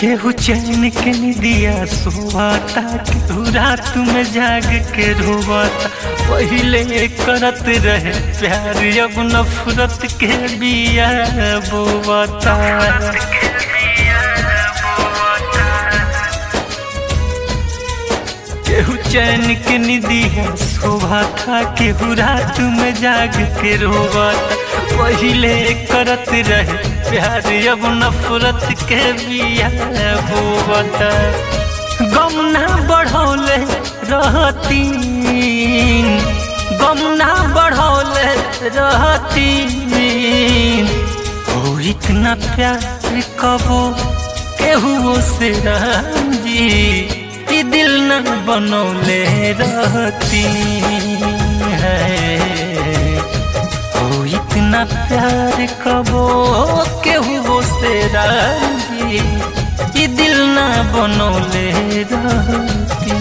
केहू चैन के निदिया सोवाता, केहू रात में जाग के रोवाता। पहिले करत रहे प्यार, अब नफरत के बिया बोवाता। केहू चैन के निदिया सोवाता, केहू रात में जाग के रोवाता। पहिले करत रहे प्यार, अब नफरत के बिया बोवता। गम ना बढ़ौले रहती, गम ना बढ़ौले रहती। हो इतना प्यार कबो केहू से राम जी, ई दिल न बनौले रहती है। ओ इतना प्यार कबो केहू से राम जी, ई दिल न बनौले रहती।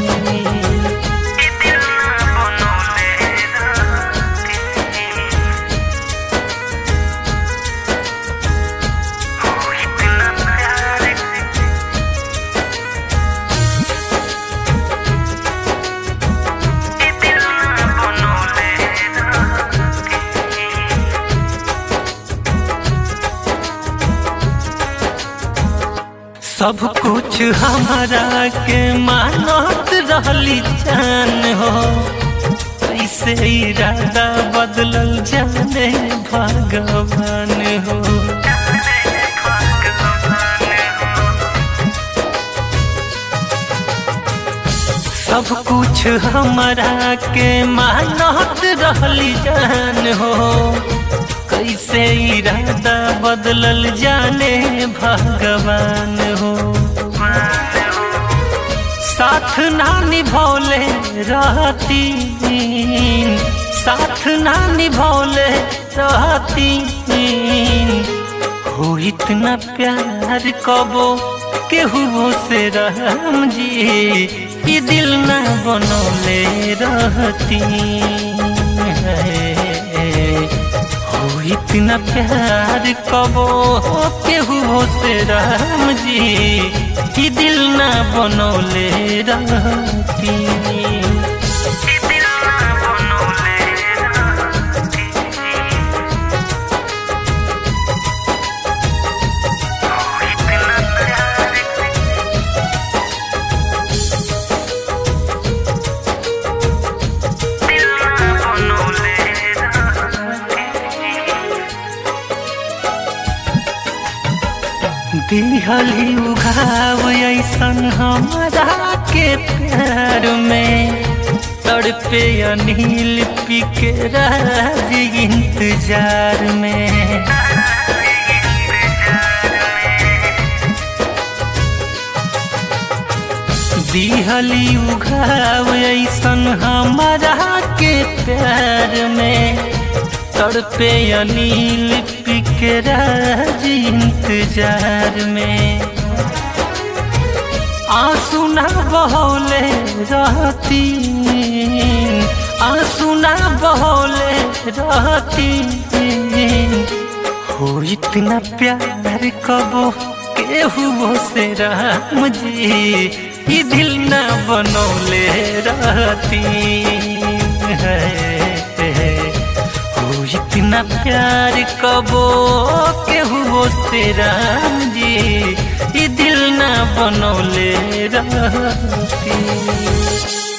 सब कुछ हमारा के मानत रहली जान हो, कैसे इरादा बदलल जाने भगवान हो। सब कुछ हमारा के मानत रहली जान हो, कैसे इरादा बदलल जाने भगवान हो। साथ ना निभौले रहती, साथ ना निभौले रहती। हो इतना प्यार कबो केहू से राम जी, ई दिल न बनौले रहती है। इतना प्यार कबो केहू से राम जी, ई दिल न बनौले रहती। दिहली उघाव ऐसन हमारा के प्यार में, तड़पे अनिल पी के राज इंतजार में। दिहली उघाव ऐसन हमारा के प्यार में, तड़पे अनिल पी के राज इंतजार में। आंसू ना बहौले रहती, आंसू ना बहौले रहती। हो इतना प्यार कबो केहू से राम जी, ई दिल न बनौले रहती है। इतना प्यार कबो केहू से राम जी, ई दिल न बनौले रहती।